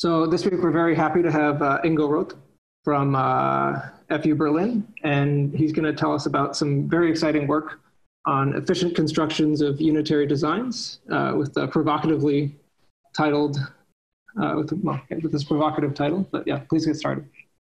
So this week we're very happy to have Ingo Roth from FU Berlin, and he's going to tell us about some very exciting work on efficient constructions of unitary designs with provocatively titled, with this provocative title. But yeah, please get started.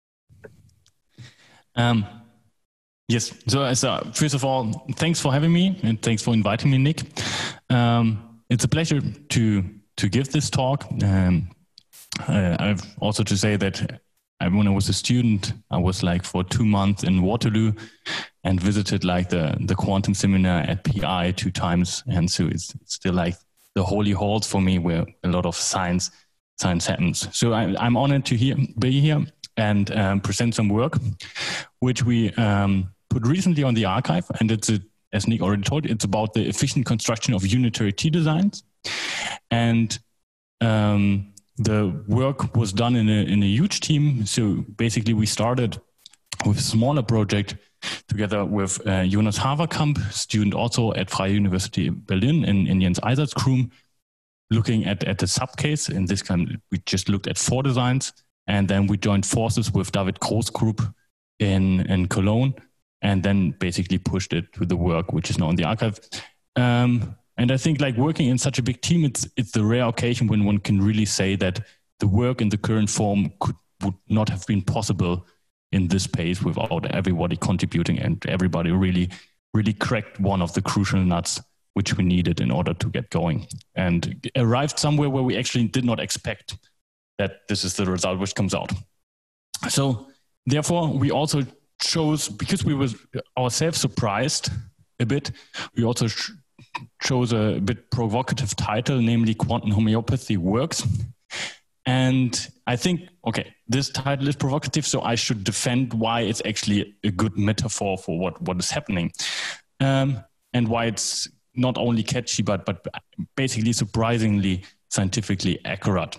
Yes, so first of all, thanks for having me and thanks for inviting me, Nick. It's a pleasure to give this talk. I've also to say that when I was a student, I was like for 2 months in Waterloo and visited like the quantum seminar at PI 2 times. And so it's still like the holy halls for me where a lot of science happens. So I'm honored to be here and present some work, which we put recently on the archive. And it's, as Nick already told, it's about the efficient construction of unitary T designs. And the work was done in a huge team. So basically we started with a smaller project together with Jonas Haverkamp, student also at Freie University Berlin in Jens Eisert's looking at the subcase. In this time, we just looked at 4 designs. And then we joined forces with David Groß group in Cologne, and then basically pushed it to the work, which is now in the archive. And I think like working in such a big team, it's the rare occasion when one can really say that the work in the current form would not have been possible in this pace without everybody contributing and everybody really cracked one of the crucial nuts which we needed in order to get going, and arrived somewhere where we actually did not expect that this is the result which comes out. So therefore, we also chose, because we were ourselves surprised a bit, we also chose a bit provocative title, namely Quantum Homeopathy Works. And I think, okay, this title is provocative, so I should defend why it's actually a good metaphor for what is happening. And why it's not only catchy, but basically surprisingly scientifically accurate.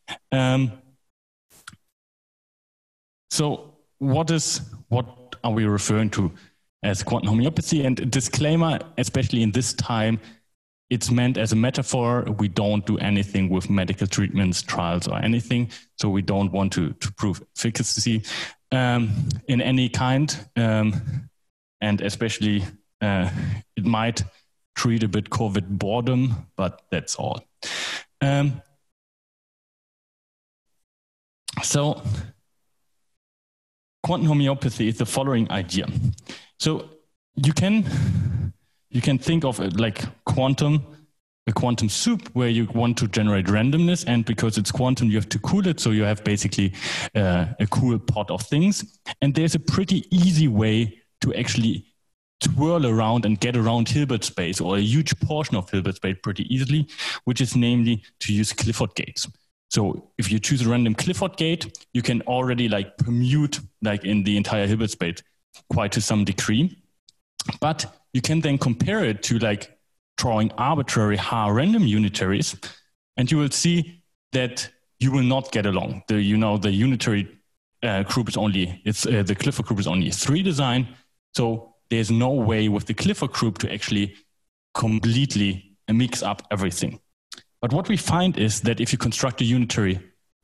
So what are we referring to as quantum homeopathy? And disclaimer, especially in this time, it's meant as a metaphor. We don't do anything with medical treatments, trials, or anything. So we don't want to prove efficacy in any kind. And especially it might treat a bit COVID boredom, but that's all. So quantum homeopathy is the following idea. So you can think of it like a quantum soup where you want to generate randomness, and because it's quantum, you have to cool it. So you have basically a cool pot of things. And there's a pretty easy way to actually twirl around and get around Hilbert space, or a huge portion of Hilbert space pretty easily, which is namely to use Clifford gates. So if you choose a random Clifford gate, you can already like permute like in the entire Hilbert space quite to some degree. But you can then compare it to like drawing arbitrary H random unitaries, and you will see that you will not get along. The unitary group is the Clifford group is only a 3 design. So there's no way with the Clifford group to actually completely mix up everything. But what we find is that if you construct a unitary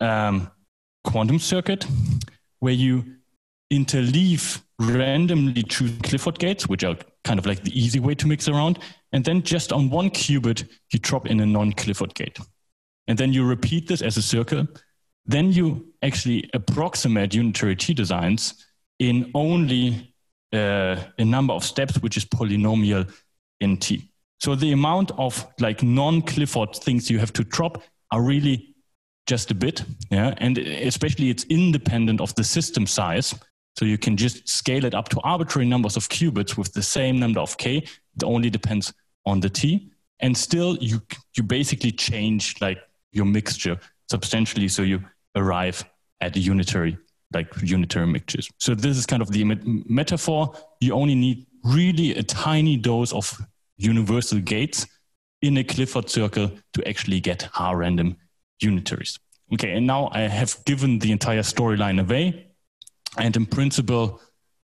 quantum circuit where you interleave randomly choose Clifford gates, which are kind of like the easy way to mix around, and then just on one qubit, you drop in a non-Clifford gate. And then you repeat this as a circle. Then you actually approximate unitary T designs in only a number of steps, which is polynomial in T. So the amount of like non-Clifford things you have to drop are really just a bit, yeah. And especially it's independent of the system size. So you can just scale it up to arbitrary numbers of qubits with the same number of K. It only depends on the T. And still you basically change like your mixture substantially. So you arrive at a unitary mixtures. So this is kind of the metaphor. You only need really a tiny dose of universal gates in a Clifford circle to actually get H random unitaries. Okay, and now I have given the entire storyline away, and in principle,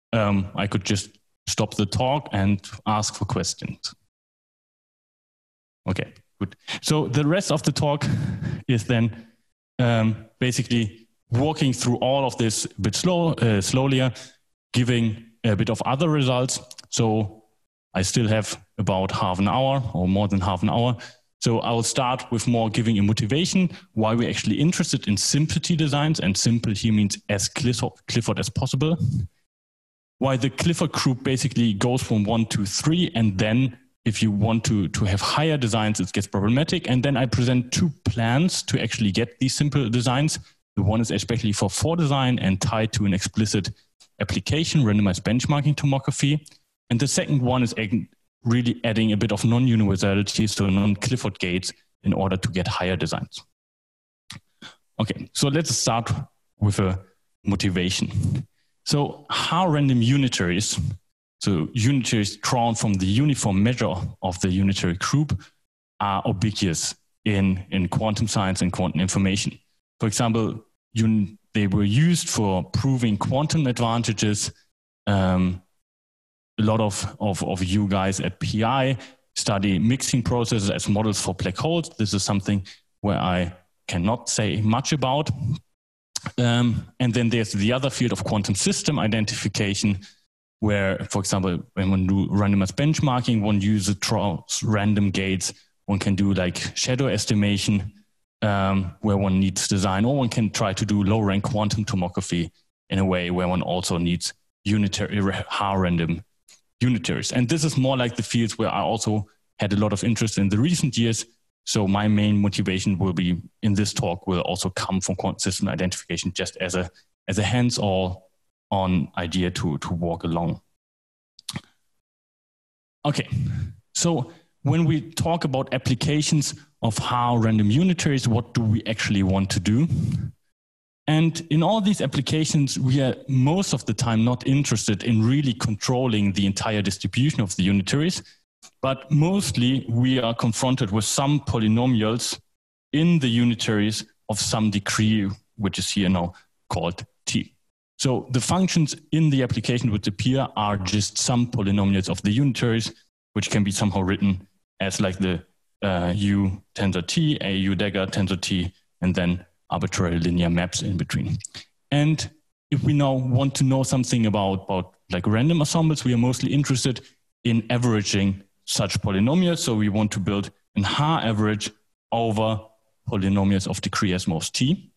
I could just stop the talk and ask for questions. Okay, good. So the rest of the talk is then basically walking through all of this a bit slowly, giving a bit of other results. So I still have about half an hour or more than half an hour. So I will start with more giving a motivation, why we're actually interested in simple T designs, and simple here means as Clifford as possible. Why the Clifford group basically goes from 1 to 3, and then if you want to have higher designs, it gets problematic. And then I present 2 plans to actually get these simple designs. The one is especially for 4 design and tied to an explicit application, randomized benchmarking tomography. And the second one is really adding a bit of non-universality, so non-Clifford gates, in order to get higher designs. Okay, so let's start with a motivation. So Haar-random unitaries, so unitaries drawn from the uniform measure of the unitary group, are ubiquitous in quantum science and quantum information. For example, they were used for proving quantum advantages. A lot of you guys at PI study mixing processes as models for black holes. This is something where I cannot say much about. And then there's the other field of quantum system identification, where, for example, when one do randomized benchmarking, one uses random gates. One can do like shadow estimation, where one needs design, or one can try to do low-rank quantum tomography in a way where one also needs unitary Haar-random unitaries. And this is more like the fields where I also had a lot of interest in the recent years. So my main motivation will be in this talk will also come from quantum system identification, just as a hands-on idea to walk along. Okay, so when we talk about applications of Haar-random unitaries, what do we actually want to do? And in all these applications, we are most of the time not interested in really controlling the entire distribution of the unitaries, but mostly we are confronted with some polynomials in the unitaries of some degree, which is here now called T. So the functions in the application which appear are just some polynomials of the unitaries, which can be somehow written as like the U tensor T, a U dagger tensor T, and then arbitrary linear maps in between. And if we now want to know something about like random ensembles, we are mostly interested in averaging such polynomials. So we want to build an Haar average over polynomials of degree as most T.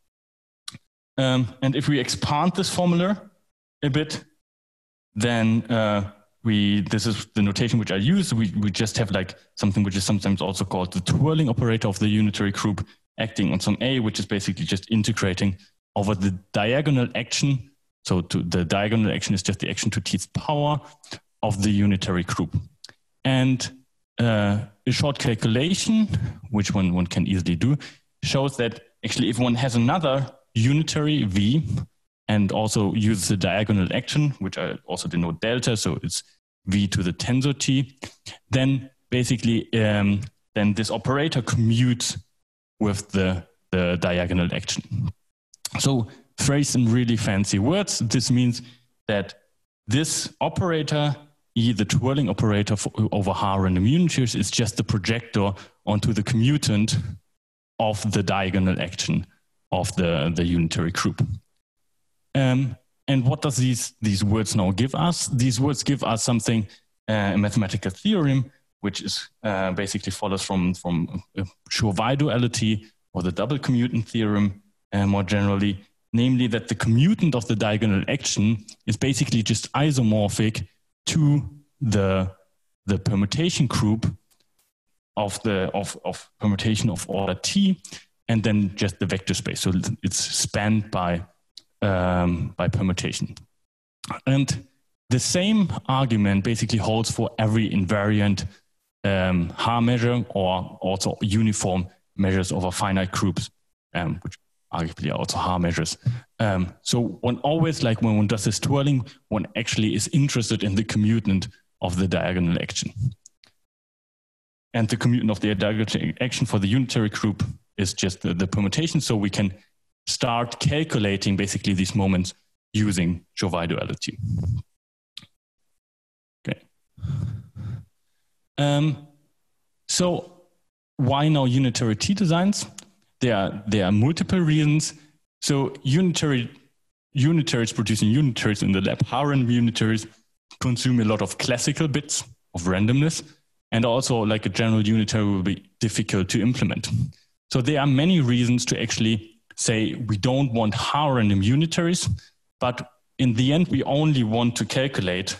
And if we expand this formula a bit, then this is the notation which I use. We just have like something which is sometimes also called the twirling operator of the unitary group, acting on some A, which is basically just integrating over the diagonal action. So the diagonal action is just the action to T's power of the unitary group. And a short calculation, which one can easily do, shows that actually if one has another unitary V and also uses the diagonal action, which I also denote delta, so it's V to the tensor T, then basically then this operator commutes with the diagonal action. So phrased in really fancy words, this means that this operator, E, the twirling operator over Haar-random unitaries, is just the projector onto the commutant of the diagonal action of the unitary group. And what does these words now give us? These words give us something, a mathematical theorem, which is basically follows from Chauvet duality, or the double commutant theorem more generally, namely that the commutant of the diagonal action is basically just isomorphic to the permutation group of permutation of order T, and then just the vector space. So it's spanned by permutation. And the same argument basically holds for every invariant Haar measure, or also uniform measures over finite groups, which arguably are also Haar measures. So one always, like when one does this twirling, one actually is interested in the commutant of the diagonal action. And the commutant of the diagonal action for the unitary group is just the permutation. So we can start calculating basically these moments using Chauvet duality. Okay. So why now unitary T designs? there are multiple reasons. So unitaries producing unitaries in the lab, high-random unitaries, consume a lot of classical bits of randomness, and also like a general unitary will be difficult to implement. So there are many reasons to actually say we don't want high-random unitaries, but in the end we only want to calculate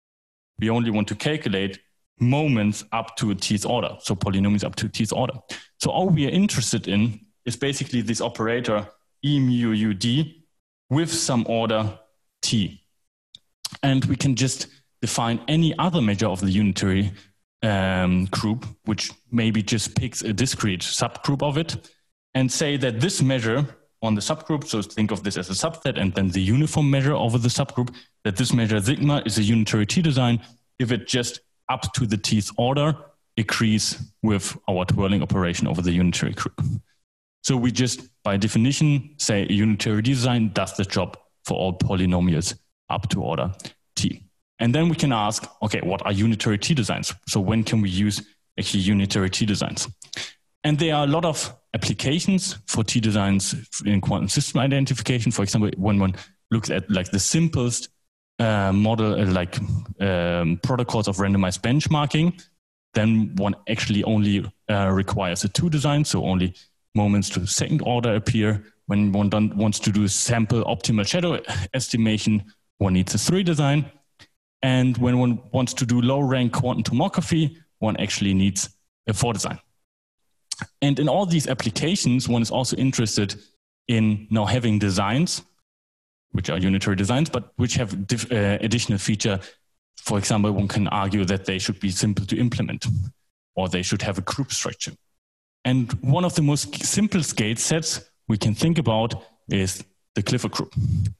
moments up to a tth order, so polynomials up to a tth order. So all we are interested in is basically this operator E mu u d with some order t. And we can just define any other measure of the unitary group, which maybe just picks a discrete subgroup of it, and say that this measure on the subgroup, so think of this as a subset, and then the uniform measure over the subgroup, that this measure sigma is a unitary t-design if it just up to the tth order agrees with our twirling operation over the unitary group. So we just, by definition, say a unitary t-design does the job for all polynomials up to order t. And then we can ask, okay, what are unitary t-designs? So when can we use actually unitary t-designs? And there are a lot of applications for t-designs in quantum system identification. For example, when one looks at like the simplest model, protocols of randomized benchmarking, then one actually only requires a 2 design, so only moments to the second order appear. When one wants to do sample optimal shadow estimation, one needs a 3 design. And when one wants to do low rank quantum tomography, one actually needs a 4 design. And in all these applications, one is also interested in now having designs, which are unitary designs, but which have additional feature. For example, one can argue that they should be simple to implement, or they should have a group structure. And one of the most simple gate sets we can think about is the Clifford group.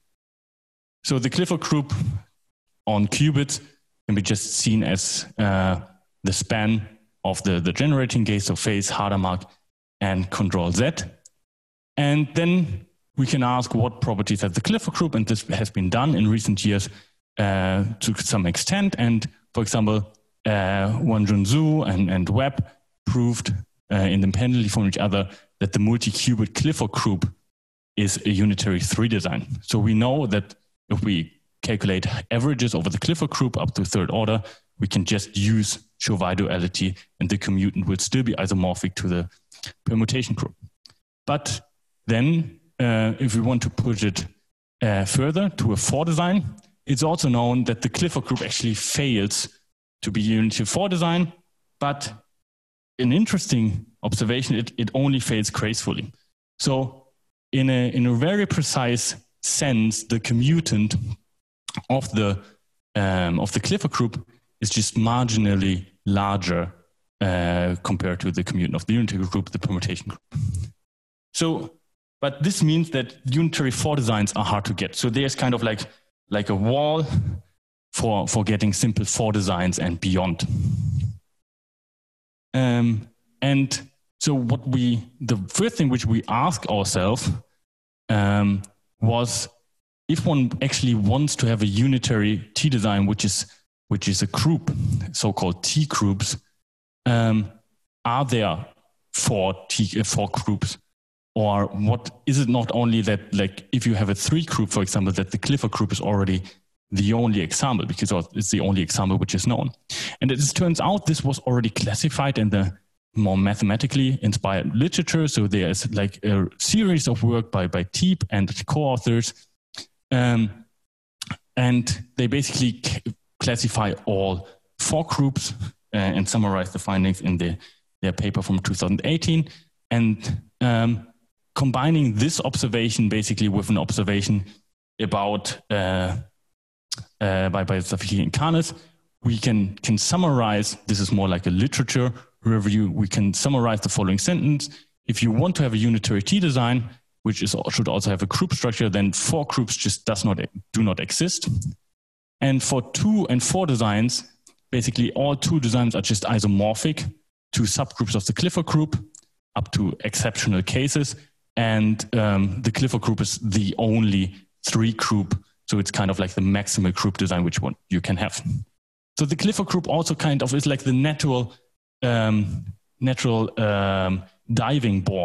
So the Clifford group on qubits can be just seen as the span of the generating gate, so phase, Hadamard, and control Z. And then we can ask what properties has the Clifford group, and this has been done in recent years to some extent. And for example, Wanjun Zhu and Webb proved independently from each other that the multi-qubit Clifford group is a unitary 3 design. So we know that if we calculate averages over the Clifford group up to 3rd order, we can just use Chauvet duality and the commutant will still be isomorphic to the permutation group. But then if we want to push it further to a 4 design, it's also known that the Clifford group actually fails to be a unitary 4 design, but an interesting observation, it only fails gracefully. So in a very precise sense, the commutant of the Clifford group is just marginally larger compared to the commutant of the unitary group, the permutation group. So, but this means that unitary 4 designs are hard to get. So there's kind of like a wall for getting simple 4 designs and beyond. And so the first thing which we ask ourselves was if one actually wants to have a unitary t-design, which is a group, so-called T groups, are there 4 groups? Or what is it not only that, like, if you have a 3 group, for example, that the Clifford group is already the only example because it's the only example which is known. And it turns out this was already classified in the more mathematically inspired literature. So there is like a series of work by Teep and co-authors. And they basically classify all 4 groups and summarize the findings in their paper from 2018. And combining this observation basically with an observation about by Safiki and Canes, we can summarize, this is more like a literature review, we can summarize the following sentence. If you want to have a unitary t-design, which should also have a group structure, then 4 groups just do not exist. And for 2 and 4 designs, basically all 2 designs are just isomorphic to subgroups of the Clifford group up to exceptional cases. And the Clifford group is the only 3 group. So it's kind of like the maximal group design which one you can have. So the Clifford group also kind of is like the natural diving board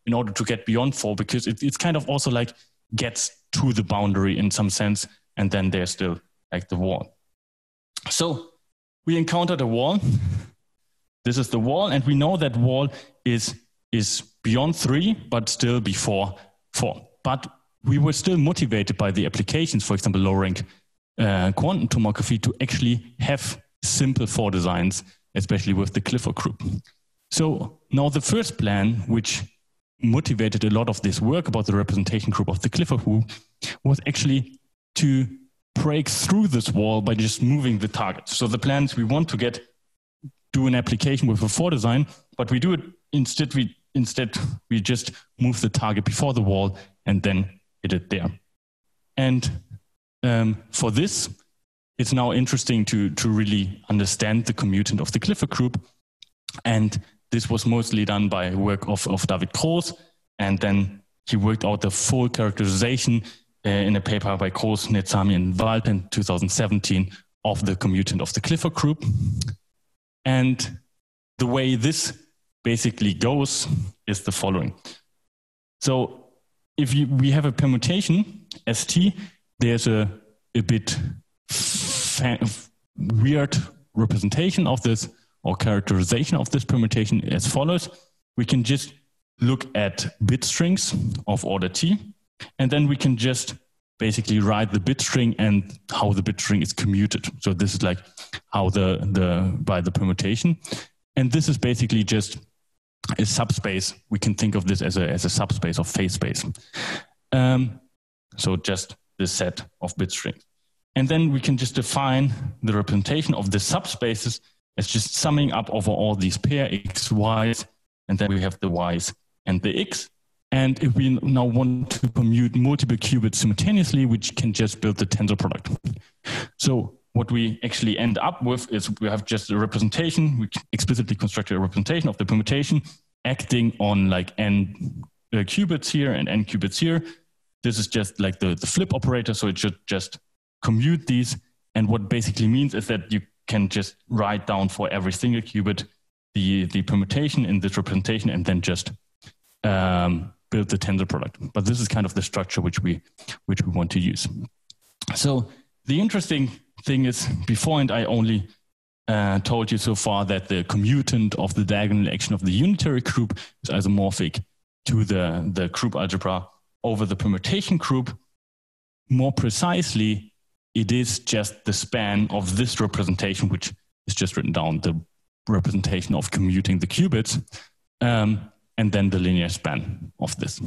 in order to get beyond 4, because it's kind of also like gets to the boundary in some sense, and then there's still like the wall. So we encountered a wall. This is the wall, and we know that wall is beyond 3, but still before 4. But we were still motivated by the applications, for example, low-rank quantum tomography, to actually have simple 4 designs, especially with the Clifford group. So now the first plan, which motivated a lot of this work about the representation group of the Clifford group, was actually to break through this wall by just moving the target. So the plan is we want to do an application with a 4 design, but we do it instead we just move the target before the wall and then hit it there. And for this, it's now interesting to really understand the commutant of the Clifford group. And this was mostly done by work of David Gross. And then he worked out the full characterization in a paper by Gross, Nezami, and Wald in 2017 of the commutant of the Clifford group. And the way this basically goes is the following. So if we have a permutation, ST, there's a bit weird representation of this or characterization of this permutation as follows. We can just look at bit strings of order T, and then we can just basically write the bit string and how the bit string is commuted. So this is like how by the permutation. And this is basically just a subspace. We can think of this as a subspace of phase space. So just this set of bit strings. And then we can just define the representation of the subspaces as just summing up over all these pair x, y's, and then we have the y's and the x. And if we now want to commute multiple qubits simultaneously, we can just build the tensor product. So what we actually end up with is we have just a representation. We explicitly constructed a representation of the permutation acting on like n qubits here and n qubits here. This is just like the flip operator, so it should just commute these. And what basically means is that you can just write down for every single qubit the permutation in this representation and then just build the tensor product. But this is kind of the structure which we want to use. So the interesting thing is, beforehand I only told you so far that the commutant of the diagonal action of the unitary group is isomorphic to the group algebra over the permutation group. More precisely, it is just the span of this representation, which is just written down, the representation of commuting the qubits, and then the linear span of this.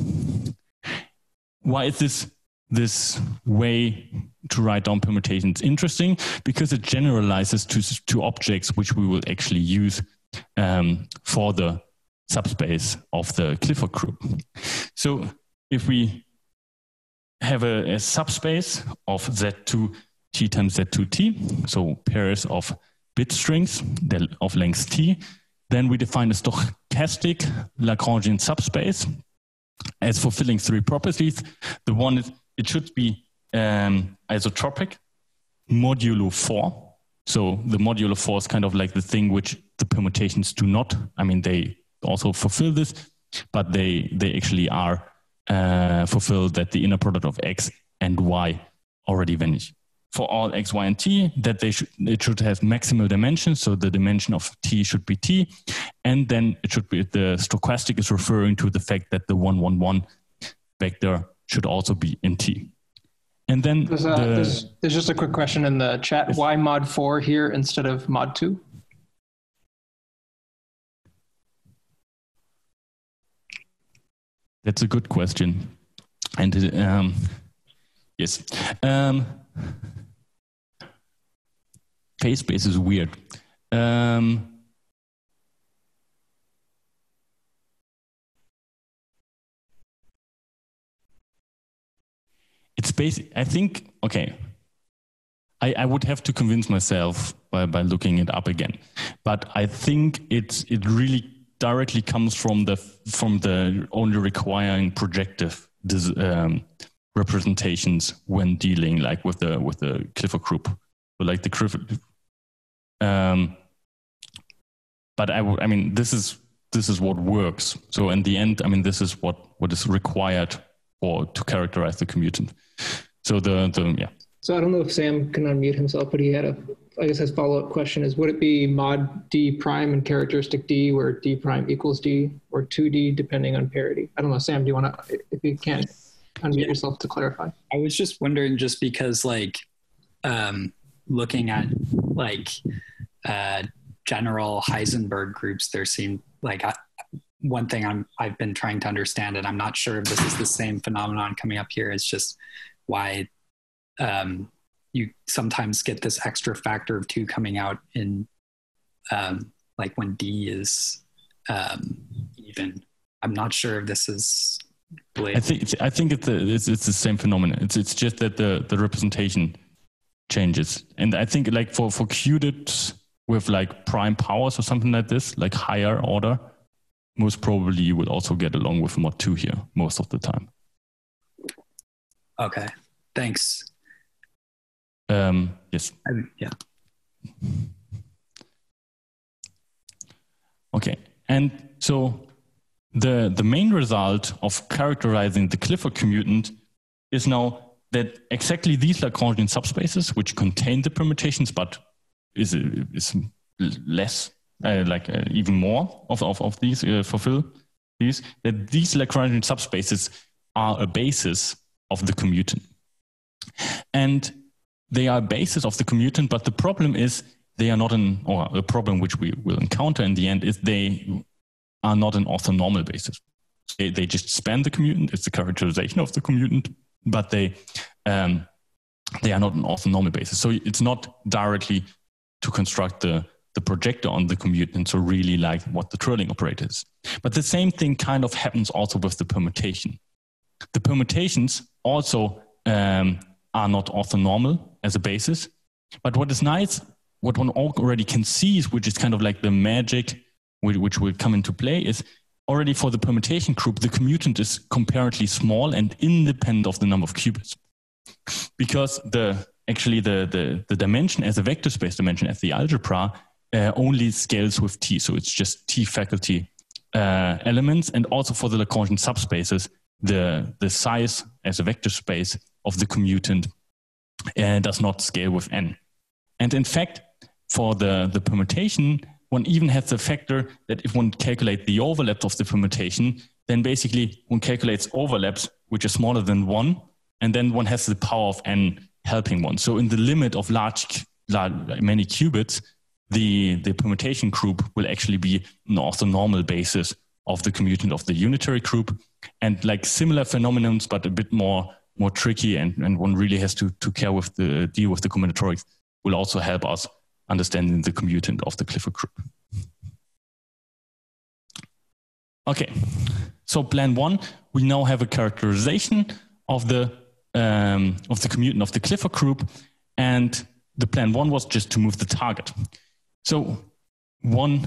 Why is this way to write down permutations interesting? Because it generalizes to objects which we will actually use for the subspace of the Clifford group. So if we have a subspace of Z2 T times Z2 T, so pairs of bit strings of length T, then we define a stochastic Lagrangian subspace as fulfilling 3 properties. The one is it should be isotropic modulo 4. So the modulo 4 is kind of like the thing which the permutations do not. I mean, they also fulfill this, but they actually are fulfilled that the inner product of x and y already vanish. For all x, y, and t, that it should have maximal dimensions, so the dimension of t should be t, and then it should be, the stochastic is referring to the fact that the 1, 1, 1 vector should also be in t. And then there's just a quick question in the chat. Why mod 4 here instead of mod 2? That's a good question. And yes. Phase space is weird. It's basic. I think, okay, I would have to convince myself by looking it up again. But I think it really directly comes from the only requiring projective representations when dealing like with the Clifford group, so like the Clifford. But I mean, this is this is what works. So in the end, I mean, this is what is required to characterize the commutant. So yeah. So I don't know if Sam can unmute himself, but he had I guess his follow-up question is, would it be mod D prime and characteristic D, where D prime equals D, or 2D depending on parity? I don't know, Sam, do you want to, if you can, unmute yourself to clarify? I was just wondering, just because like looking at like general Heisenberg groups, there seemed like one thing I've been trying to understand, and I'm not sure if this is the same phenomenon coming up here, is just why you sometimes get this extra factor of 2 coming out in like when D is even. I'm not sure if this is related. I think it's the same phenomenon. It's just that the representation changes, and I think like for qubits with like prime powers or something like this, like higher order, most probably you will also get along with mod 2 here most of the time. Okay, thanks. Yes. Yeah. Okay, and so the main result of characterizing the Clifford commutant is now that exactly these Lagrangian subspaces, which contain the permutations, but is less, even more of these fulfill these, that these Lagrangian subspaces are a basis of the commutant. And they are a basis of the commutant, but the problem is they are not or a problem which we will encounter in the end is they are not an orthonormal basis. They just span the commutant. It's the characterization of the commutant, but they are not an orthonormal basis. So it's not directly to construct the projector on the commutant, so really like what the Trödling operator is. But the same thing kind of happens also with the permutation. The permutations also are not orthonormal as a basis. But what is nice, what one already can see, which is kind of like the magic which will come into play, is already for the permutation group, the commutant is comparatively small and independent of the number of qubits. Because the dimension as a vector space dimension as the algebra only scales with T. So it's just T faculty elements. And also for the Lagrangian subspaces, the size as a vector space of the commutant does not scale with N. And in fact, for the permutation, one even has the factor that if one calculates the overlap of the permutation, then basically one calculates overlaps which are smaller than 1, and then one has the power of N helping one. So in the limit of many qubits, the permutation group will actually be an orthonormal basis of the commutant of the unitary group. And like similar phenomenons, but a bit more tricky, and one really has to deal with the combinatorics, will also help us understanding the commutant of the Clifford group. Okay, so plan 1, we now have a characterization of the commutant of the Clifford group, and the plan 1 was just to move the target. So one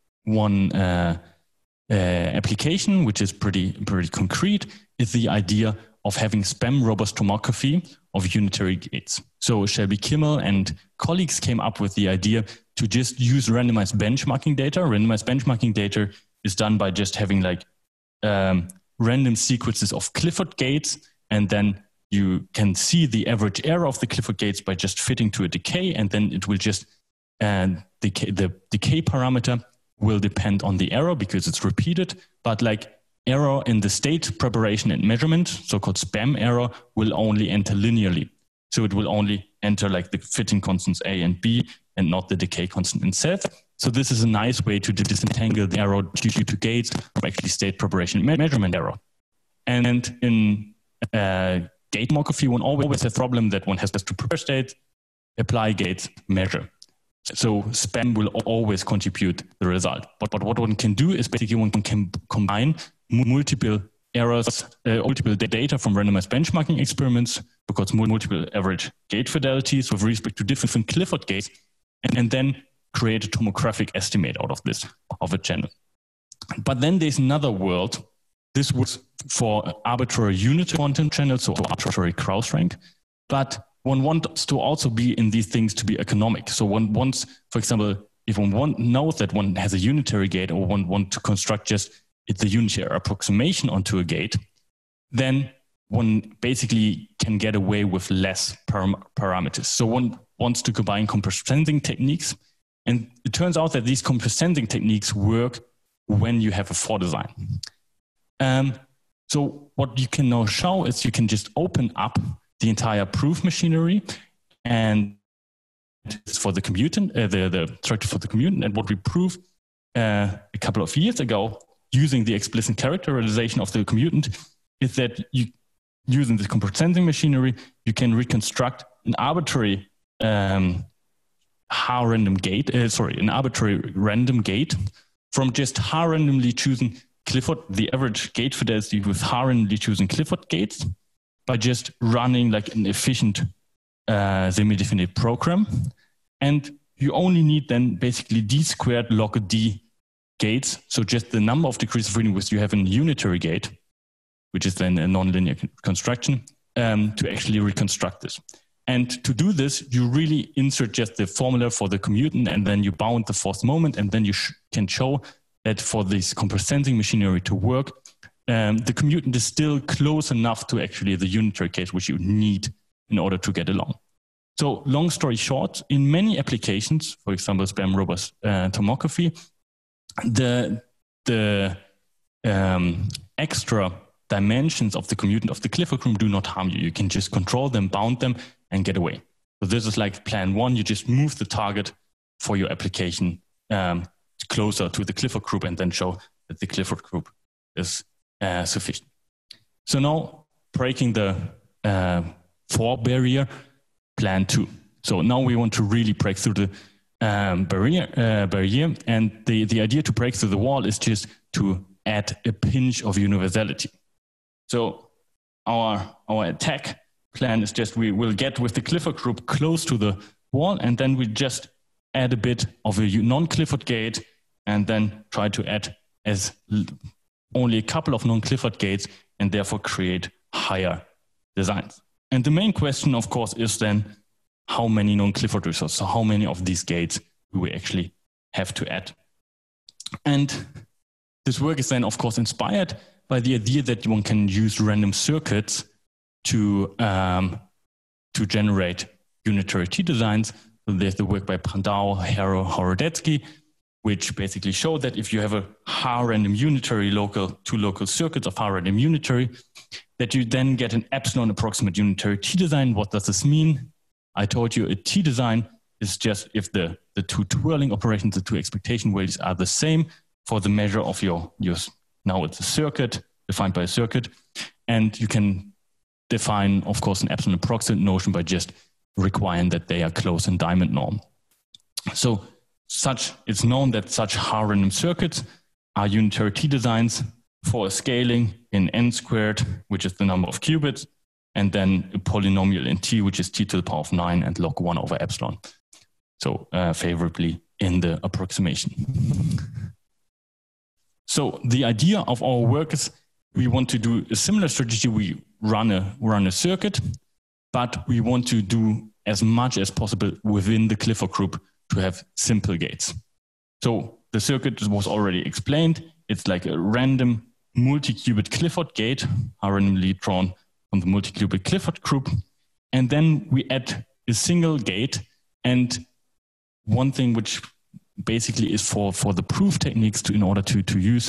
application, which is pretty concrete, is the idea of having spam robust tomography of unitary gates. So Shelby Kimmel and colleagues came up with the idea to just use randomized benchmarking data. Randomized benchmarking data is done by just having like random sequences of Clifford gates, and then you can see the average error of the Clifford gates by just fitting to a decay, and then it will just the decay parameter will depend on the error because it's repeated, but like error in the state preparation and measurement, so-called spam error, will only enter linearly. So it will only enter like the fitting constants A and B and not the decay constant itself. So this is a nice way to disentangle the error due to gates from actually state preparation and measurement error. And in gate tomography, one always has a problem that one has to prepare state, apply gates, measure. So spam will always contribute the result. But what one can do is basically one can combine multiple errors, multiple data from randomized benchmarking experiments, because multiple average gate fidelities with respect to different Clifford gates, and then create a tomographic estimate out of this, of a channel. But then there's another world. This was for arbitrary unit quantum channels, so arbitrary Krauss rank. But one wants to also be in these things to be economic. So one wants, for example, if one knows that one has a unitary gate or one want to construct just the unitary approximation onto a gate, then one basically can get away with less parameters. So one wants to combine compressed sensing techniques. And it turns out that these compressed sensing techniques work when you have a for design. So what you can now show is you can just open up the entire proof machinery, and it's for the commutant, the structure for the commutant. And what we proved a couple of years ago using the explicit characterization of the commutant is that you, using the compressed sensing machinery, you can reconstruct an arbitrary an arbitrary random gate from just randomly choosing Clifford, the average gate fidelity with randomly choosing Clifford gates, by just running like an efficient semi-definite program. And you only need then basically d squared log d gates, so just the number of degrees of freedom which you have in a unitary gate, which is then a nonlinear construction, to actually reconstruct this. And to do this, you really insert just the formula for the commutant, and then you bound the fourth moment, and then you can show that for this compressed sensing machinery to work, the commutant is still close enough to actually the unitary case which you need in order to get along. So long story short, in many applications, for example, spam robust tomography, the extra dimensions of the commutant of the Clifford group do not harm you. You can just control them, bound them, and get away. So this is like plan one. You just move the target for your application closer to the Clifford group and then show that the Clifford group is sufficient. So now breaking the for barrier, plan two. So now we want to really break through the barrier, and the idea to break through the wall is just to add a pinch of universality. So our attack plan is just we will get with the Clifford group close to the wall, and then we just add a bit of a non-Clifford gate, and then try to add as only a couple of non-Clifford gates, and therefore create higher designs. And the main question, of course, is then how many non-Clifford resources, so how many of these gates do we actually have to add? And this work is then, of course, inspired by the idea that one can use random circuits to generate unitary T designs. So there's the work by Brandao, Harrow, Horodetsky, which basically show that if you have a random unitary two local circuits of random unitary, that you then get an epsilon approximate unitary T design. What does this mean? I told you a T design is just if the two twirling operations, the two expectation values are the same for the measure of your now it's a circuit, defined by a circuit. And you can define, of course, an epsilon approximate notion by just requiring that they are close in diamond norm. So it's known that such random circuits are unitary T designs for a scaling in n squared, which is the number of qubits, and then a polynomial in T, which is T to the power of 9 and log 1 over epsilon. So favorably in the approximation. So the idea of our work is we want to do a similar strategy. We run a circuit, but we want to do as much as possible within the Clifford group to have simple gates. So the circuit was already explained. It's like a random multi-qubit Clifford gate, randomly drawn from the multi-qubit Clifford group. And then we add a single gate. And one thing which basically is for the proof techniques in order to use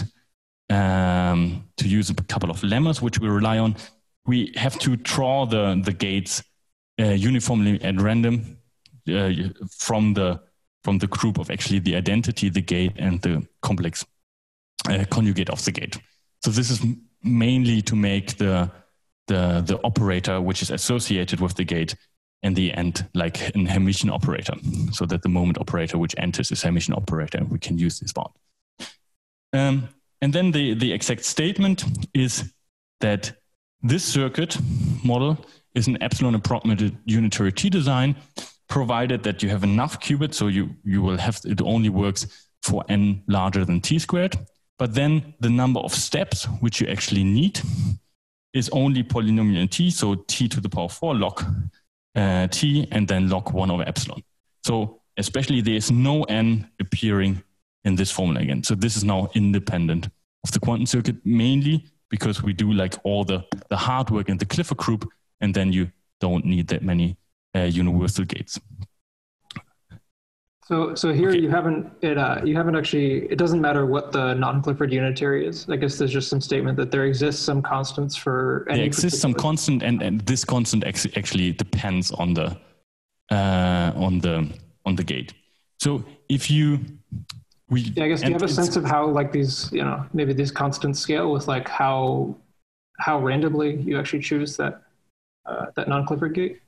a couple of lemmas which we rely on, we have to draw the gates uniformly at random from the group of actually the identity, the gate, and the complex conjugate of the gate. So this is mainly to make the operator which is associated with the gate in the end like an Hermitian operator, so that the moment operator which enters is Hermitian operator, and we can use this bound. And then the exact statement is that this circuit model is an epsilon approximate unitary T design, provided that you have enough qubits, so you will have, it only works for n larger than T squared, but then the number of steps which you actually need is only polynomial in T, so T to the power 4 log T, and then log 1 over epsilon. So especially there's no n appearing in this formula again. So this is now independent of the quantum circuit, mainly because we do like all the hard work in the Clifford group, and then you don't need that many universal gates. So here you haven't actually, it doesn't matter what the non-Clifford unitary is. I guess there's just some statement that there exists some constants for any. There exists some constant, and this constant actually depends on the gate. So if you I guess do you have a sense of how like these, maybe these constants scale with like how randomly you actually choose that non-Clifford gate?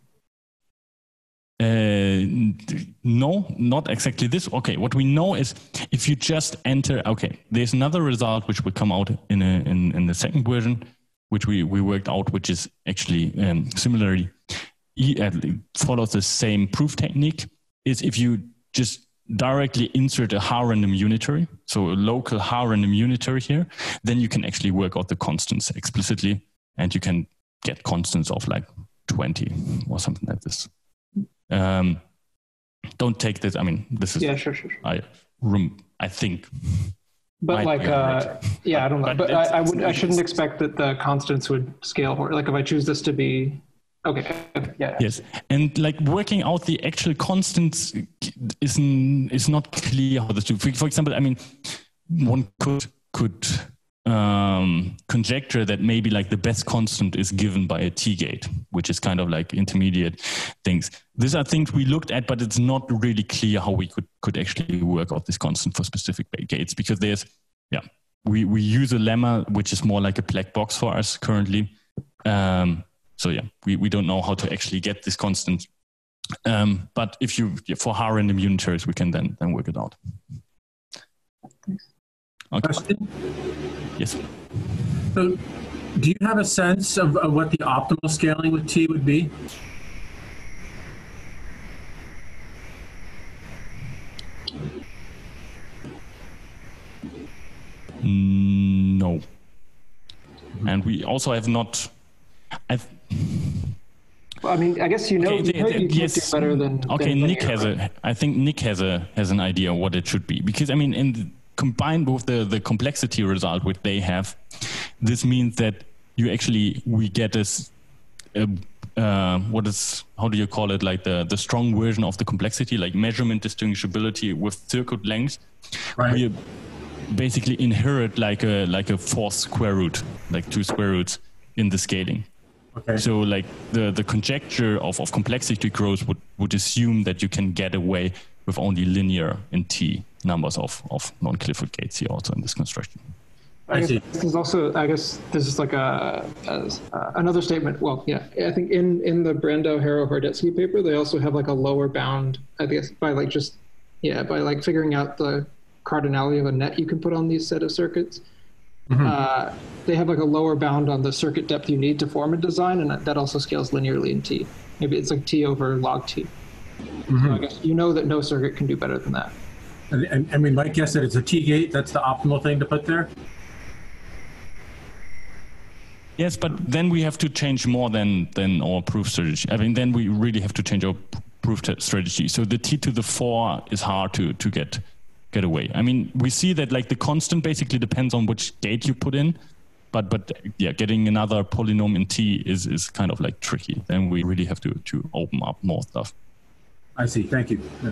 No, not exactly this. Okay, what we know is if you just enter, okay, there's another result which will come out in the second version, which we worked out, which is actually similarly follows the same proof technique, is if you just directly insert a H-random unitary, so a local H-random unitary here, then you can actually work out the constants explicitly, and you can get constants of like 20 or something like this. Don't take this. I mean, this is sure. I think. But like, I don't know. But I shouldn't expect that the constants would scale. Like if I choose this to be, okay, yeah. Yes, and like working out the actual constants is not clear how this do. For example, I mean, one could conjecture that maybe like the best constant is given by a T-gate, which is kind of like intermediate things. These are things we looked at, but it's not really clear how we could actually work out this constant for specific gates, because we use a lemma which is more like a black box for us currently. We don't know how to actually get this constant. But if for H-random unitaries, we can then work it out. Okay. Question? Yes. So do you have a sense of what the optimal scaling with T would be? No. And we also have not... Well, I mean, I guess you yes. better than... Okay, than Nick I think Nick has an idea what it should be. Because, I mean, combined with the complexity result which they have, this means that we get this how do you call it, like the strong version of the complexity, like measurement distinguishability with circuit length. Right. We basically inherit like a fourth square root, like 2 square roots in the scaling. Okay. So like the conjecture of complexity growth would assume that you can get away with only linear in T numbers of non-Clifford gates here also in this construction. I guess this is also, this is like another statement. Well, yeah, I think in the Brandau-Harrow-Hardetsky paper, they also have like a lower bound, I guess, by figuring out the cardinality of a net you can put on these set of circuits. Mm-hmm. They have like a lower bound on the circuit depth you need to form a design, and that also scales linearly in T. Maybe it's like T over log T. Mm-hmm. So I guess that no circuit can do better than that. And I mean, Mike guessed that it's a T-gate. That's the optimal thing to put there? Yes, but then we have to change more than our proof strategy. I mean, then we really have to change our proof strategy. So the T to the 4 is hard to get away. I mean, we see that like the constant basically depends on which gate you put in, but yeah, getting another polynomial in T is kind of like tricky. Then we really have to open up more stuff. I see. Thank you. Yeah.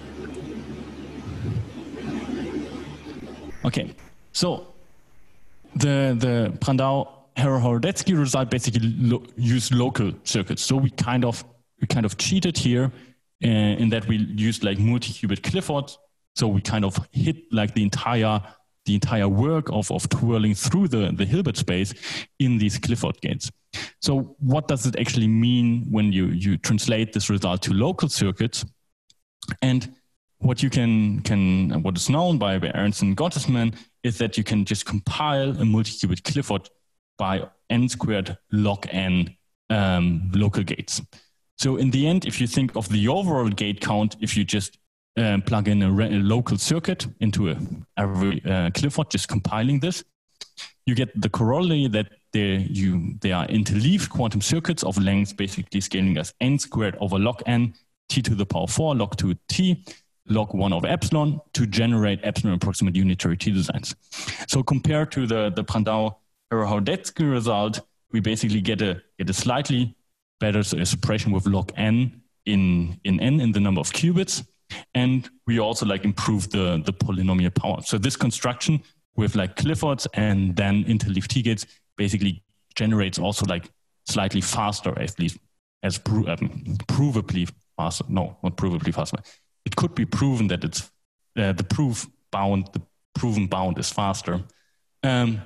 Okay, so the Brandau-Harrow-Hardetsky result basically use local circuits. So we kind of cheated here in that we used like multi-qubit Clifford. So we kind of hit like the entire work of twirling through the Hilbert space in these Clifford gates. So what does it actually mean when you translate this result to local circuits? And what you what is known by Ernst and Gottesman is that you can just compile a multi-qubit Clifford by n squared log n local gates. So in the end, if you think of the overall gate count, if you just plug in a local circuit into every Clifford, just compiling this, you get the corollary that they are interleaved quantum circuits of length basically scaling as n squared over log n t to the power 4 log 2 t log 1 over epsilon to generate epsilon approximate unitary t designs. So compared to the Brandao-Herahodetsky result, we basically get a slightly better suppression with log n in the number of qubits. And we also like improve the polynomial power. So this construction with like Cliffords and then interleaved T gates basically generates also like slightly faster, at least as provably faster. No, not provably faster. It could be proven that it's the proven bound is faster than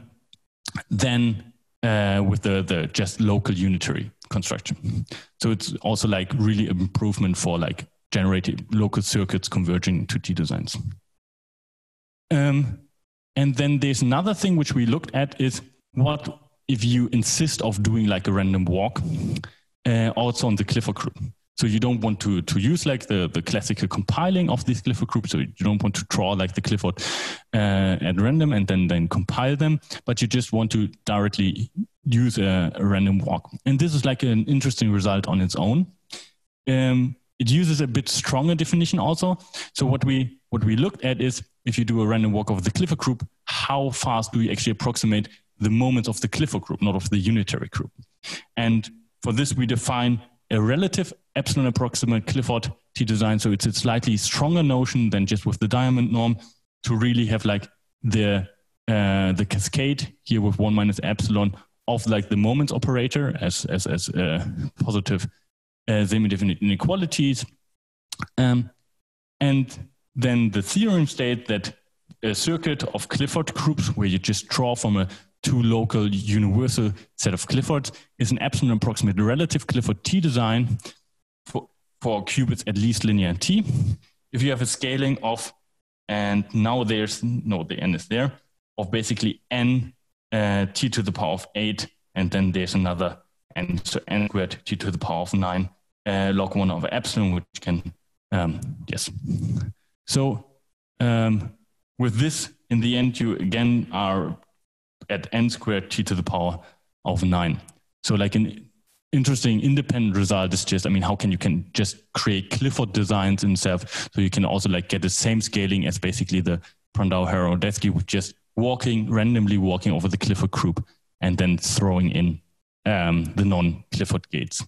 with the just local unitary construction. So it's also like really an improvement for like generating local circuits converging to T designs. And then there's another thing which we looked at is what if you insist of doing like a random walk also on the Clifford group. So you don't want to use like the classical compiling of these Clifford groups. So you don't want to draw like the Clifford at random and then compile them, but you just want to directly use a random walk. And this is like an interesting result on its own. It uses a bit stronger definition also. So what we looked at is if you do a random walk of the Clifford group, how fast do you actually approximate the moments of the Clifford group, not of the unitary group? And for this, we define a relative epsilon approximate Clifford T design. So it's a slightly stronger notion than just with the diamond norm to really have like the cascade here with 1 minus epsilon of like the moments operator as positive semi-definite inequalities. And then the theorem states that a circuit of Clifford groups where you just draw from a two local universal set of Cliffords is an epsilon approximate relative Clifford T design for qubits at least linear T. If you have a scaling of, and now there's, no, the n is there, of basically n t to the power of 8, and then there's another n, so n squared t to the power of 9 log 1 over epsilon, which can, yes. So with this, in the end, you again are at n squared t to the power of 9. So like an interesting independent result is just, I mean, how can you just create Clifford designs in itself, so you can also like get the same scaling as basically the Brandao-Herahodetsky with just randomly walking over the Clifford group and then throwing in the non-Clifford gates.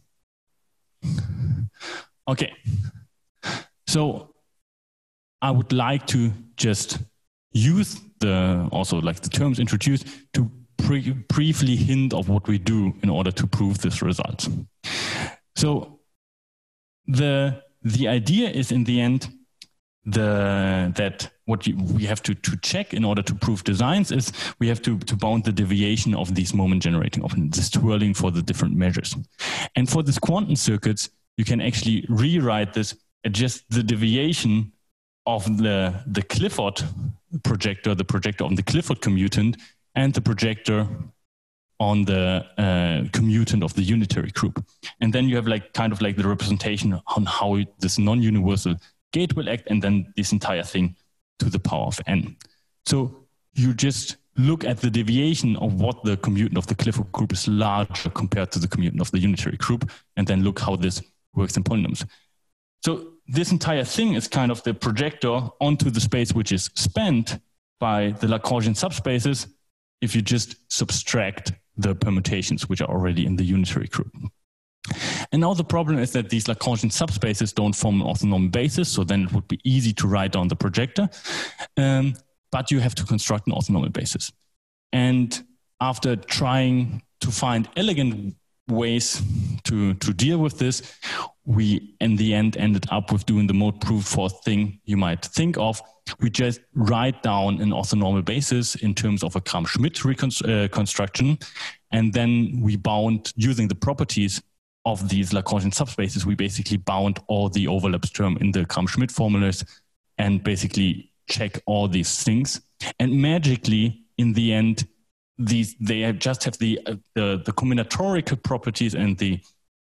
Okay, so I would like to just use also like the terms introduced to briefly hint of what we do in order to prove this result. So the idea is in the end that what we have to check in order to prove designs is we have to bound the deviation of these moment generating, of this twirling for the different measures. And for these quantum circuits, you can actually rewrite this at just the deviation of the Clifford projector, the projector on the Clifford commutant, and the projector on the commutant of the unitary group. And then you have like kind of like the representation on how this non-universal gate will act, and then this entire thing to the power of n. So you just look at the deviation of what the commutant of the Clifford group is larger compared to the commutant of the unitary group, and then look how this works in polynomials. So this entire thing is kind of the projector onto the space which is spanned by the Lagrangian subspaces if you just subtract the permutations which are already in the unitary group. And now the problem is that these Lagrangian subspaces don't form an orthonormal basis, so then it would be easy to write down the projector, but you have to construct an orthonormal basis. And after trying to find elegant ways to deal with this, we in the end ended up with doing the most brute force thing you might think of. We just write down an orthonormal basis in terms of a Gram-Schmidt construction, and then we bound, using the properties of these Lagrangian subspaces, we basically bound all the overlaps term in the Gram-Schmidt formulas and basically check all these things. And magically, in the end, they just have the combinatorial properties and the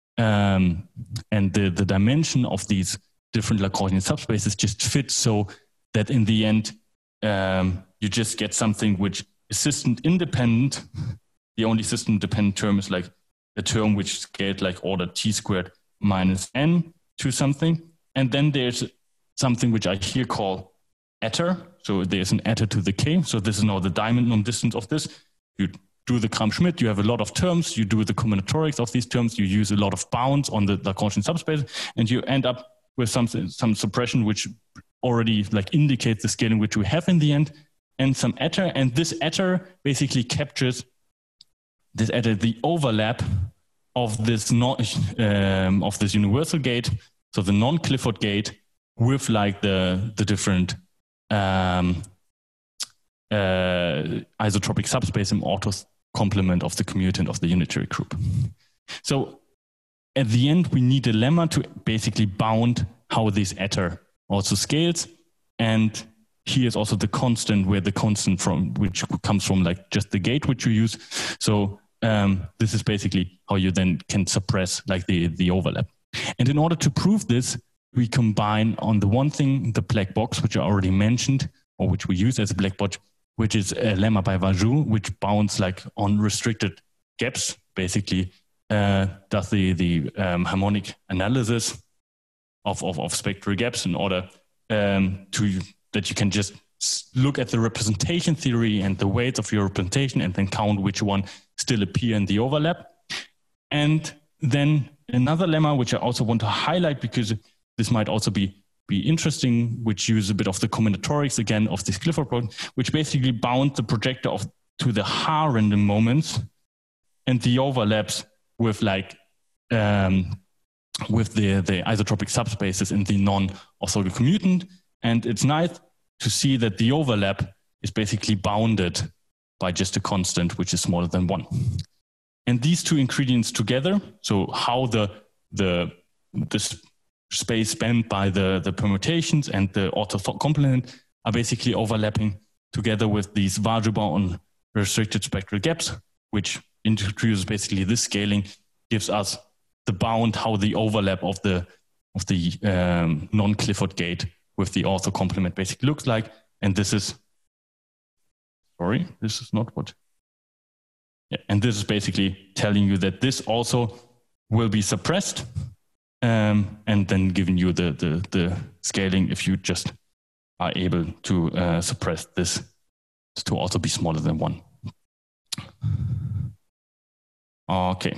dimension of these different Lagrangian subspaces just fit so that in the end you just get something which is system independent. The only system dependent term is like a term which scaled like order t squared minus n to something, And then there's something which I here call attr. So there's an attr to the k. So this is now the diamond non-distance of this. You do the Gram-Schmidt, you have a lot of terms, you do the combinatorics of these terms, you use a lot of bounds on the Lagrangian subspace, and you end up with some suppression which already like indicates the scaling which we have in the end, and some attr. And this attr basically captures the overlap of this of this universal gate, so the non-Clifford gate, with like the different isotropic subspace and auto complement of the commutant of the unitary group. So at the end, we need a lemma to basically bound how this attr also scales. And here is also the constant, where the constant from which comes from like just the gate which you use. So this is basically how you then can suppress like the overlap. And in order to prove this, we combine on the one thing, the black box, which I already mentioned, or which we use as a black box, which is a lemma by Vajou, which bounds like on restricted gaps, basically does the harmonic analysis of spectral gaps in order that you can just look at the representation theory and the weights of your representation and then count which one still appear in the overlap. And then another lemma, which I also want to highlight because this might also be interesting, which uses a bit of the combinatorics again of this Clifford project, which basically bounds the projector to the Haar random moments and the overlaps with like with the isotropic subspaces in the non-orthogonal commutant. And it's nice to see that the overlap is basically bounded by just a constant which is smaller than 1. And these two ingredients together, so how the space spanned by the permutations and the auto complement are basically overlapping together with these Vajou bound restricted spectral gaps, which introduces basically this scaling, gives us the bound how the overlap of the non-Clifford gate with the ortho complement basically looks like. And this is, this is not what. Yeah, and this is basically telling you that this also will be suppressed, and then giving you the scaling if you just are able to suppress this to also be smaller than 1. Okay.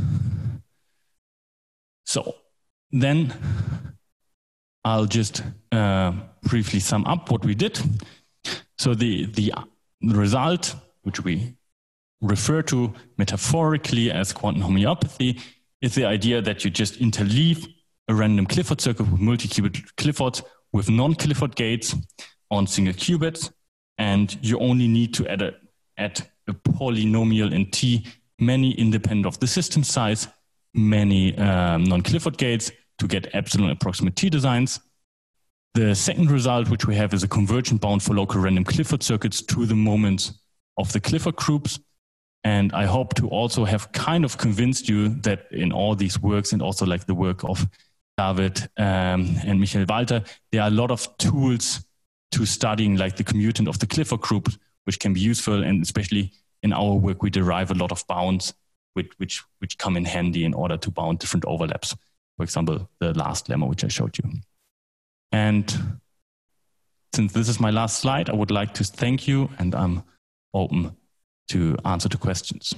So then I'll just briefly sum up what we did. So the result, which we refer to metaphorically as quantum homeopathy, is the idea that you just interleave a random Clifford circuit with multi-qubit Cliffords with non-Clifford gates on single qubits, and you only need to add a polynomial in T, many independent of the system size, many non-Clifford gates to get epsilon approximate T designs. The second result, which we have, is a convergent bound for local random Clifford circuits to the moments of the Clifford groups. And I hope to also have kind of convinced you that in all these works, and also like the work of David and Michael Walter, there are a lot of tools to studying like the commutant of the Clifford group, which can be useful. And especially in our work, we derive a lot of bounds which come in handy in order to bound different overlaps. For example, the last lemma, which I showed you. And since this is my last slide, I would like to thank you, and I'm open to answer to questions.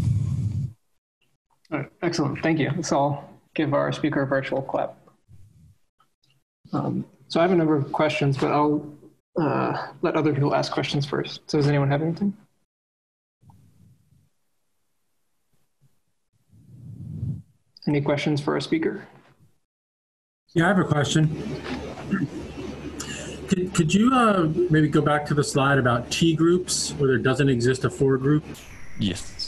All right, excellent, thank you. Let's all give our speaker a virtual clap. So I have a number of questions, but I'll let other people ask questions first. So does anyone have anything? Any questions for our speaker? Yeah, I have a question. Could you maybe go back to the slide about T groups where there doesn't exist a 4 group? Yes.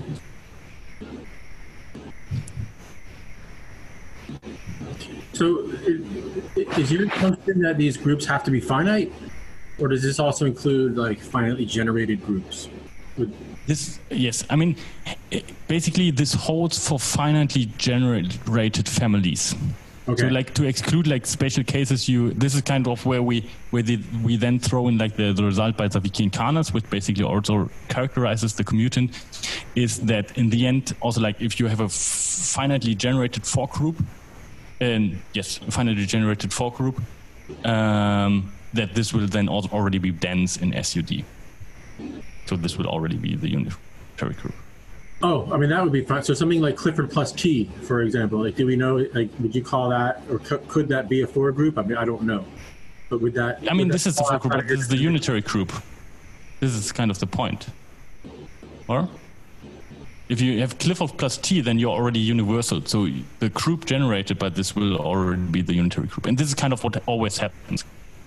So is your assumption that these groups have to be finite, or does this also include like finitely generated groups? Yes, I mean, basically this holds for finitely generated families. Okay. So like to exclude like special cases, this is kind of where we then throw in like the result by Zawicki and Canas, which basically also characterizes the commutant, is that in the end also like if you have a finitely generated 4 group, and yes, finally generated for group, that this will then also already be dense in SUD. So this will already be the unitary group. Oh, I mean, that would be fine. So something like Clifford plus T, for example, like, do we know, like, would you call that, or could that be a 4 group? I mean, I don't know. But would that... I mean, this is the 4 group, but this is the unitary group. This is kind of the point. Or? If you have Clifford plus T, then you're already universal. So the group generated by this will already be the unitary group. And this is kind of what always happens.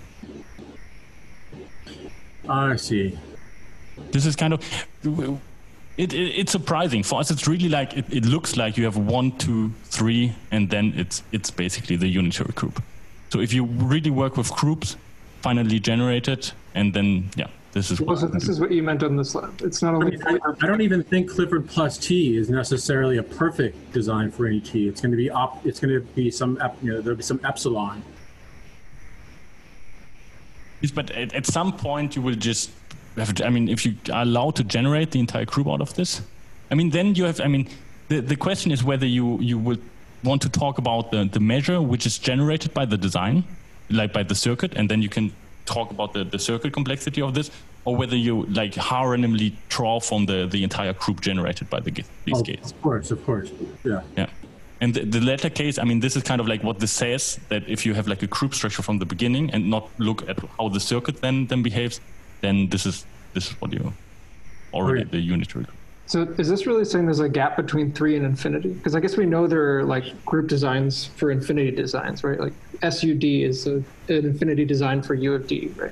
I see. This is kind of... It's surprising. For us, it's really like, it looks like you have 1, 2, 3, and then it's basically the unitary group. So if you really work with groups, finally generated, and then, yeah, this is what... So this is what you meant on this slide. It's not only... I don't even think Clifford plus T is necessarily a perfect design for any T. It's going to be some, there'll be some epsilon. Yes, but at some point you will just have to, I mean, if you are allowed to generate the entire group out of this, I mean, then you have, I mean, the question is whether you will want to talk about the measure which is generated by the design, like by the circuit, and then you can talk about the circuit complexity of this, or whether you like randomly draw from the entire group generated by these gates. Of course, yeah. Yeah. And the latter case, I mean, this is kind of like what this says, that if you have like a group structure from the beginning and not look at how the circuit then behaves, then this is what you already the unitary group. So is this really saying there's a gap between 3 and infinity? Because I guess we know there are like group designs for infinity designs, right? Like SUD is an infinity design for U of D, right?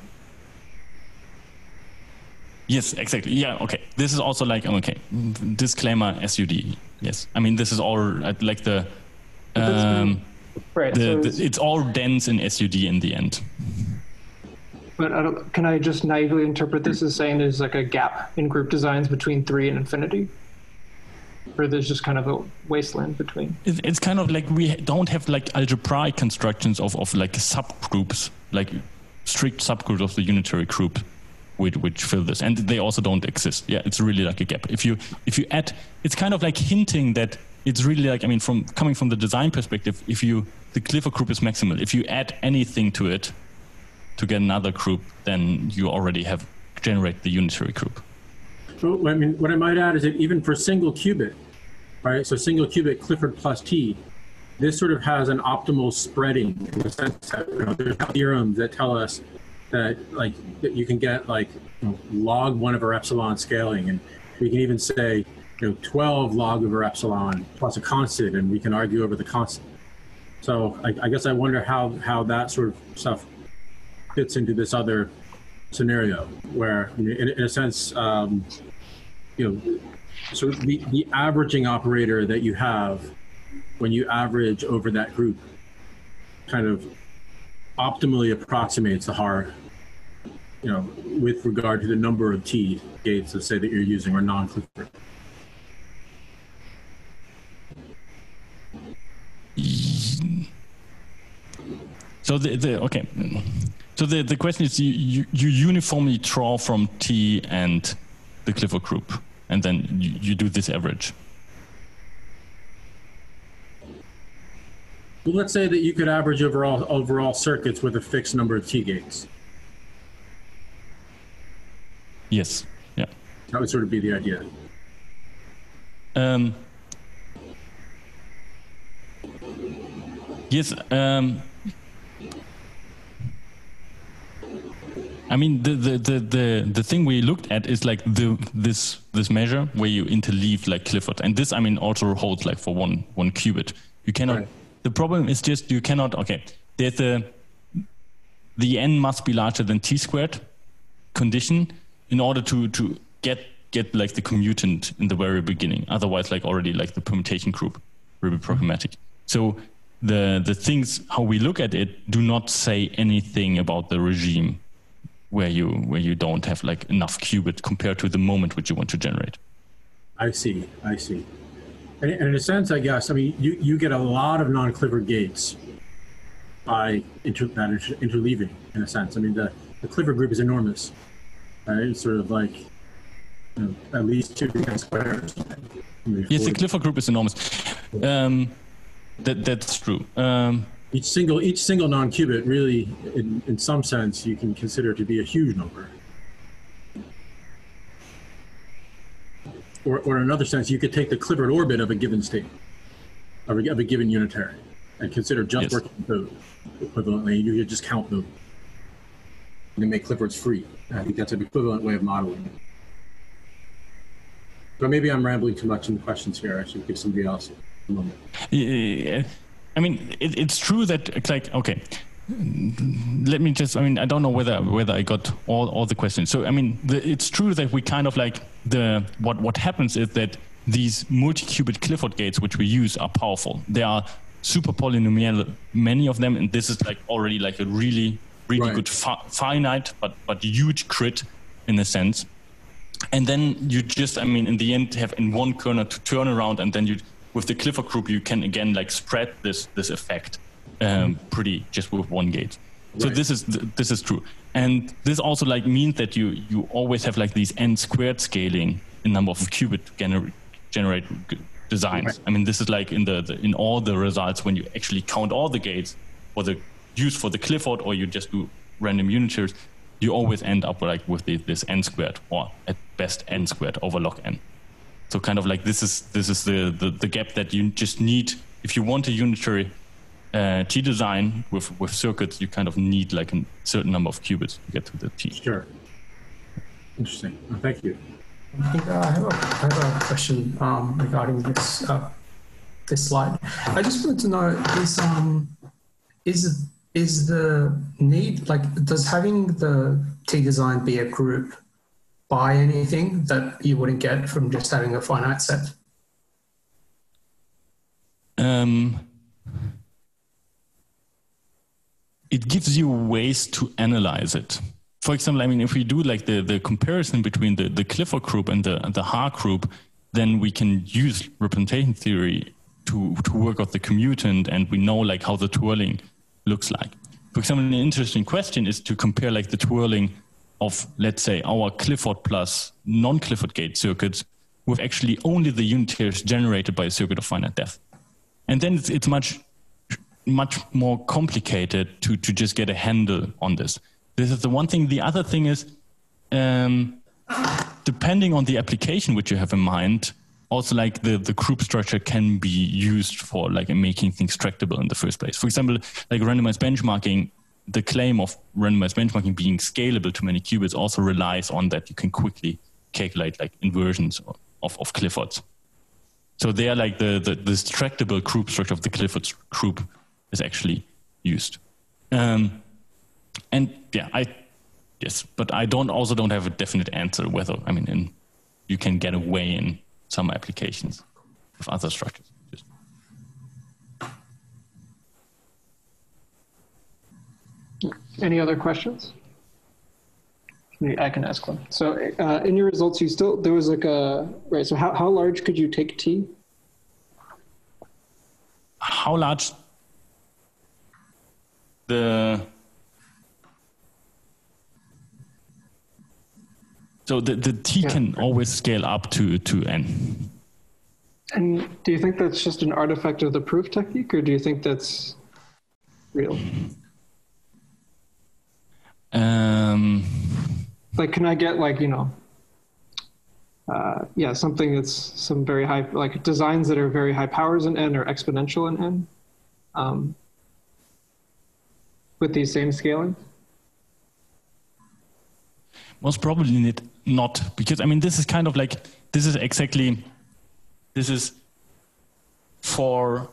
Yes, exactly. Yeah, okay. This is also like, okay, disclaimer SUD. Yes. I mean, this is all like the, right. It's all dense in SUD in the end. But can I just naively interpret this as saying there's like a gap in group designs between 3 and infinity? Or there's just kind of a wasteland between? It's kind of like we don't have like algebraic constructions of like subgroups, like strict subgroups of the unitary group which fill this. And they also don't exist. Yeah, it's really like a gap. If you add, it's kind of like hinting that it's really like, I mean, coming from the design perspective, the Clifford group is maximal. If you add anything to it, to get another group, then you already have generate the unitary group. Well, I mean, what I might add is that even for single qubit, right? So single qubit Clifford plus T, this sort of has an optimal spreading in the sense that there's theorems that tell us that that you can get log 1 over epsilon scaling, and we can even say 12 log over epsilon plus a constant, and we can argue over the constant. So I guess I wonder how that sort of stuff fits into this other scenario where, in a sense, sort of the averaging operator that you have when you average over that group kind of optimally approximates the Haar, with regard to the number of T gates, let's say, that you're using, or non-Clifford. So So the question is, you uniformly draw from T and the Clifford group, and then you do this average. Well, let's say that you could average overall circuits with a fixed number of T gates. Yes. Yeah. That would sort of be the idea. Yes. I mean, the thing we looked at is like this measure where you interleave like Clifford, and this, I mean, also holds like for one qubit. You cannot. Right. The problem is just you cannot. Okay, there's the n must be larger than t squared condition in order to get like the commutant in the very beginning. Otherwise, like already like the permutation group will be problematic. So the things how we look at it do not say anything about the regime where you don't have like enough qubit compared to the moment which you want to generate. I see. And in a sense, I guess, I mean, you get a lot of non-Clifford gates by interleaving, in a sense. I mean, the Clifford group is enormous, right? It's sort of like at least 2 n squared or something. Yes, the Clifford group is enormous. That's true. Each single non-qubit really, in some sense, you can consider to be a huge number. Or in another sense, you could take the Clifford orbit of a given state, of a given unitary, and consider just working with those equivalently. You could just count them and make Cliffords free. I think that's an equivalent way of modeling it. But maybe I'm rambling too much in the questions here. I should give somebody else a moment. Yeah, I mean, it's true that, like, okay, let me just, I mean, I don't know whether I got all the questions. So, I mean, it's true that we kind of like what happens is that these multi-qubit Clifford gates, which we use, are powerful. They are super polynomial, many of them, and this is like already like a really good finite but huge crit in a sense. And then you just, I mean, in the end, have in one kernel to turn around, and then you, with the Clifford group, you can again like spread this effect pretty just with one gate. So this is true, and this also like means that you always have like these n squared scaling in number of qubit to generate designs. Right. I mean, this is like in all the results when you actually count all the gates for the use for the Clifford, or you just do random unitaries. You always end up like with this n squared, or at best n squared over log n. So kind of like this is the gap that you just need if you want a unitary T design with circuits. You kind of need like a certain number of qubits to get to the T. Sure. Interesting. Thank you. I think I have a question regarding this slide. I just wanted to know is the need, like, does having the T design be a group buy anything that you wouldn't get from just having a finite set? It gives you ways to analyze it. For example, I mean, if we do like the comparison between the Clifford group and the Haar group, then we can use representation theory to work out the commutant, and we know like how the twirling looks like. For example, an interesting question is to compare like the twirling of, let's say, our Clifford plus non-Clifford gate circuits with actually only the unitaries generated by a circuit of finite depth. And then it's much more complicated to just get a handle on this. This is the one thing. The other thing is, depending on the application which you have in mind, also like the group structure can be used for like making things tractable in the first place. For example, like randomized benchmarking, the claim of randomized benchmarking being scalable to many qubits also relies on that you can quickly calculate like inversions of Cliffords. So they are like this tractable group structure of the Clifford group is actually used. And yeah, but I don't have a definite answer whether, I mean, you can get away in some applications of other structures. Any other questions? Maybe I can ask one. So in your results, there was like right, so how large could you take T? How large? So the T can always scale up to n. And do you think that's just an artifact of the proof technique, or do you think that's real? Like, can I get like, something that's some very high, like designs that are very high powers in n or exponential in n, with these same scaling? Most probably not, because I mean, this is kind of like, this is for,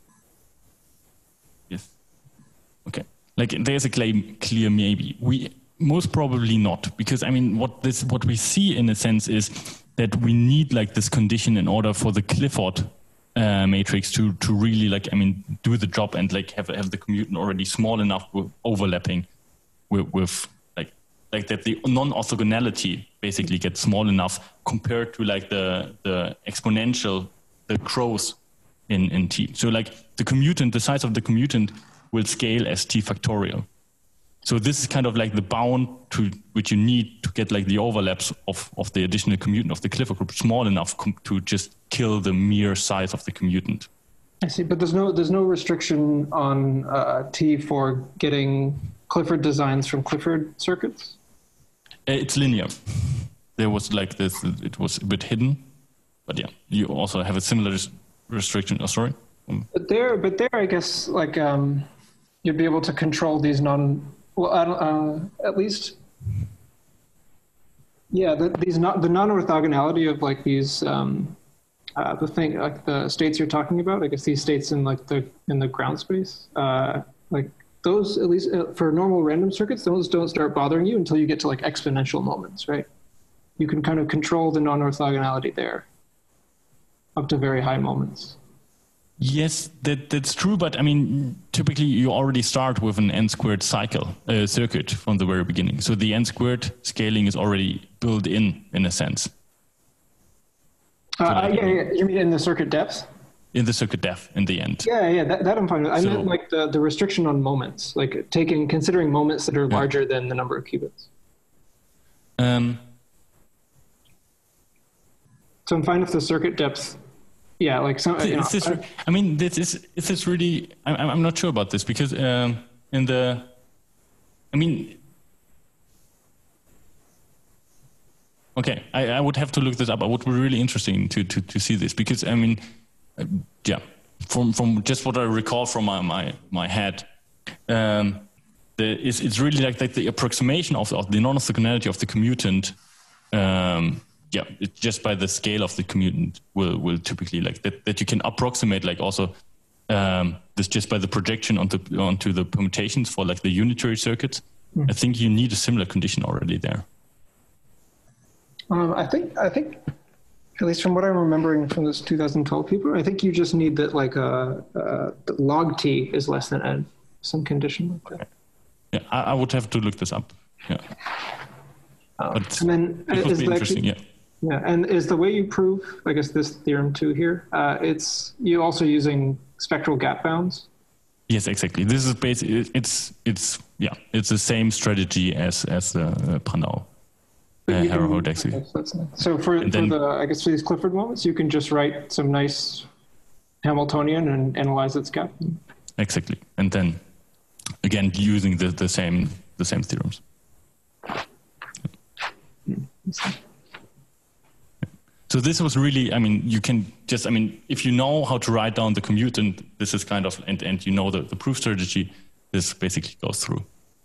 yes, okay. Like there's a clear maybe. Most probably not, because I mean, what we see in a sense is that we need like this condition in order for the Clifford matrix to really like, I mean, do the job and like have the commutant already small enough with overlapping with like that the non-orthogonality basically gets small enough compared to like the exponential, the growth in T. So like the size of the commutant will scale as T factorial. So this is kind of like the bound to which you need to get like the overlaps of the additional commutant of the Clifford group small enough to just kill the mere size of the commutant. I see, but there's no restriction on T for getting Clifford designs from Clifford circuits? It's linear. There was like this, it was a bit hidden, but yeah, you also have a similar restriction. Oh, sorry. But there, I guess, like you'd be able to control these at least, yeah, the non-orthogonality of like these, the thing, like the states you're talking about. I guess these states in like in the ground space, like those, at least for normal random circuits, those don't start bothering you until you get to like exponential moments, right? You can kind of control the non-orthogonality there up to very high moments. Yes, that's true. But I mean, typically you already start with an n-squared circuit from the very beginning. So the n-squared scaling is already built in a sense. Yeah. You mean in the circuit depth? In the circuit depth in the end. Yeah, that I'm fine with. I meant like the restriction on moments, like considering moments that are larger than the number of qubits. So I'm fine with the circuit depth. Yeah, like some. I mean, this is really. I'm not sure about this because okay, I would have to look this up. I would be really interesting to see this because I mean, yeah, from just what I recall from my head, it's really like the approximation of the non-orthogonality of the commutant. Yeah, just by the scale of the commutant will typically like that you can approximate like also this just by the projection onto the permutations for like the unitary circuits. I think you need a similar condition already there. I think at least from what I'm remembering from this 2012 paper, I think you just need that like log t is less than n, some condition like that. Yeah, I would have to look this up. Yeah. But and then it would be interesting. Yeah. Yeah, and is the way you prove, I guess, this theorem too here, it's you also using spectral gap bounds? Yes, exactly. This is basically, it's the same strategy as the Prandtl. So for these Clifford moments, you can just write some nice Hamiltonian and analyze its gap. Exactly. And then again, using the same theorems. So this was really, I mean, you can just, I mean, if you know how to write down the commutant, this is kind of, and you know the proof strategy, this basically goes through.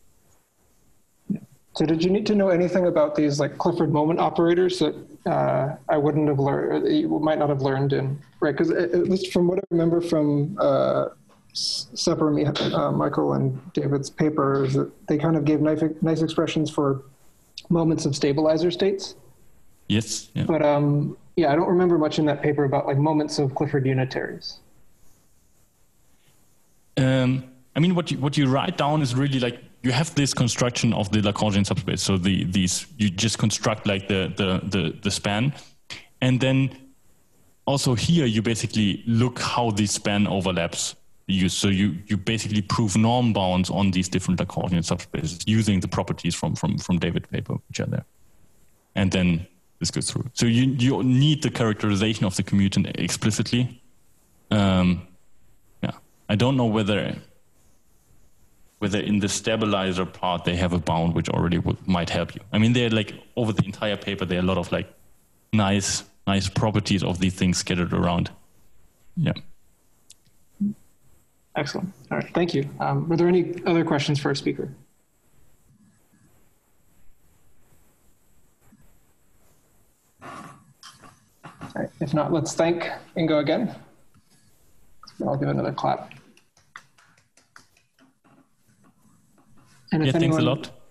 So did you need to know anything about these like Clifford moment operators that I wouldn't have learned, you might not have learned in, right? Because at least from what I remember from Sepper, Michael and David's paper, is that they kind of gave nice expressions for moments of stabilizer states. Yes. Yeah. But I don't remember much in that paper about like moments of Clifford unitaries. I mean, what you write down is really like you have this construction of the Lagrangian subspace. So you just construct like the span, and then also here you basically look how the span overlaps. So you basically prove norm bounds on these different Lagrangian subspaces using the properties from David's paper, which are there, and then this goes through. So you need the characterization of the commutant explicitly. I don't know whether in the stabilizer part they have a bound which already might help you. I mean, they're like over the entire paper, there are a lot of like nice properties of these things scattered around. Yeah. Excellent. All right. Thank you. Were there any other questions for our speaker? All right. If not, let's thank Ingo again. I'll give another clap. And if thanks a lot.